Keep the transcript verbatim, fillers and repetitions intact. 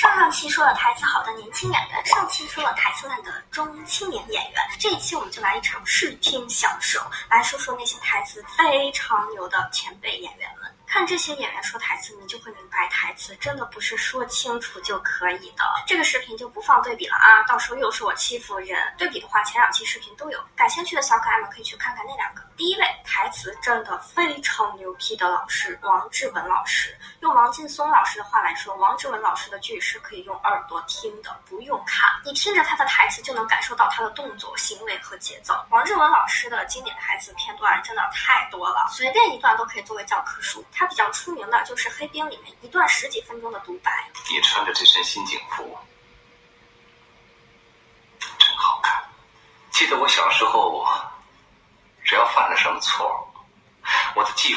上上期说了台词好的年轻演员，上期说了台词烂的中青年演员，这一期我们就来一场视听享受，来说说那些台词非常牛的前辈演员们。看这些演员说台词，你就会明白台词真的不是说清楚就可以的。这个视频就不放对比了啊，到时候又是我欺负人。对比的话，前两期视频都有，感兴趣的小可爱们可以去看看那两个。第一位台词真的非常牛批的老师王志文老师，用王劲松老师的话来说，王志文老师的剧是可以用耳朵听的，不用看。你听着他的台词就能感受到他的动作、行为和节奏。王志文老师的经典台词片段真的太多了，随便一段都可以作为教科书。他比较出名的就是《黑冰》里面一段十几分钟的独白。 你穿着这身新警服真好看。记得我小时候，只要犯了什么错，我的继